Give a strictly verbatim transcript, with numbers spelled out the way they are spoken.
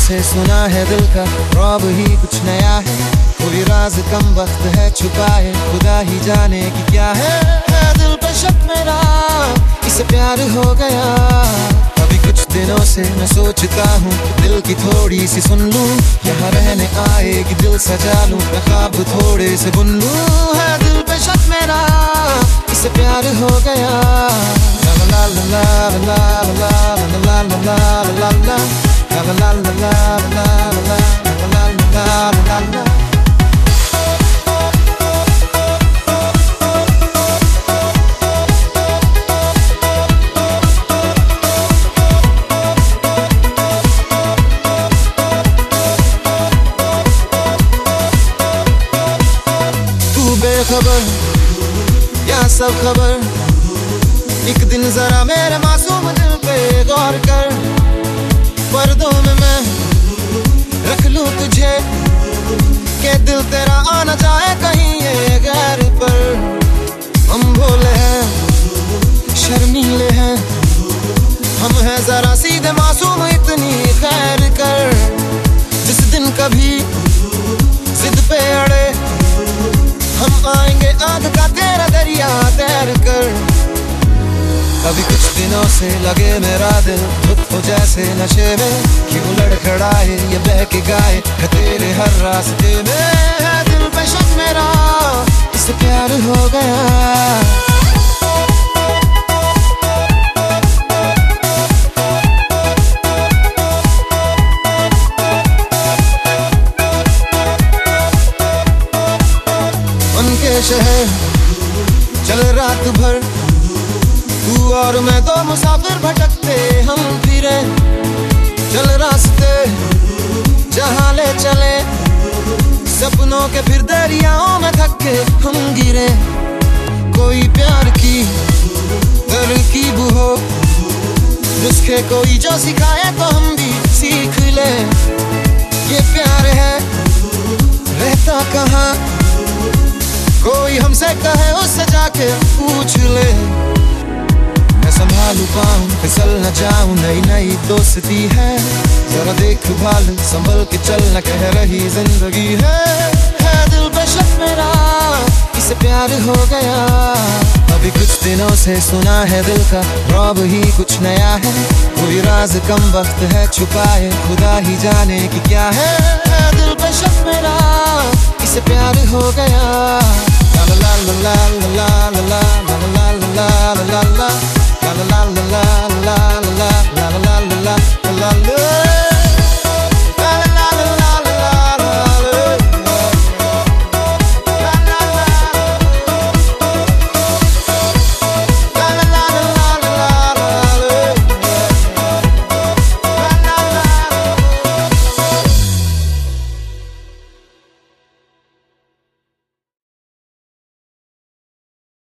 से सुना है दिल का रौब ही कुछ नया है। कोई राज कम वक्त है छुपाए, खुदा ही जाने कि क्या है। है दिल पे शक मेरा, इसे प्यार हो गया। अभी कुछ दिनों से मैं सोचता हूँ दिल की थोड़ी सी सुन लूँ। यहाँ रहने आएगी दिल सजा लूँ, मैं ख्वाब थोड़े से बुन लूँ। है दिल पे शक मेरा, इसे प्यार हो गया। ला ला ला ला ला ला ला ला ला ला ला ला ला ला ला ला ला ला। तू बेखबर या सब खबर, एक दिन जरा मेरे मासूम दिल पे गौर कर। पर्दों में मैं रख लूं तुझे, के दिल तेरा आना जाए कहीं ये गैर पर। हम भोले हैं, शर्मीले हैं, हम हैं जरा सीधे मासूम, इतनी खैर कर। जिस दिन कभी जिद पे अड़े, हम आएंगे आग का तेरा दरिया तैर कर। अभी कुछ दिनों से लगे मेरा दिल खुद को जैसे नशे में, क्यों लड़खड़ाए ये बह के गाए है तेरे हर रास्ते में। है दिल पे शक मेरा, इससे प्यार हो गया। उनके शहर चल रात भर, तू और मैं दो मुसाफिर भटकते हम फिरे। चल रास्ते जहाँ ले चले, सपनों के फिर दरियाओं में थक के हम गिरे। कोई प्यार की तरकीब हो, नुस्खे कोई जो सिखाए तो हम भी सीख ले। ये प्यार है रहता कहाँ, कोई हमसे कहे उससे जाके पूछ ले। मैं संभालू पाऊं फिसल न जाऊं, नई नई दोस्ती है, जरा देख भाल संभल के चल न कह रही जिंदगी है। है दिल पे शक मेरा, इसे प्यार हो गया। अभी कुछ दिनों से सुना है दिल का रौब ही कुछ नया है। कोई राज कम वक्त है छुपाए, खुदा ही जाने कि क्या है। है दिल पे शक मेरा, इसे प्यार हो गया। ला ला ला ला ला ला ला ला ला ला ला ला ला ला ला ला ला ला ला।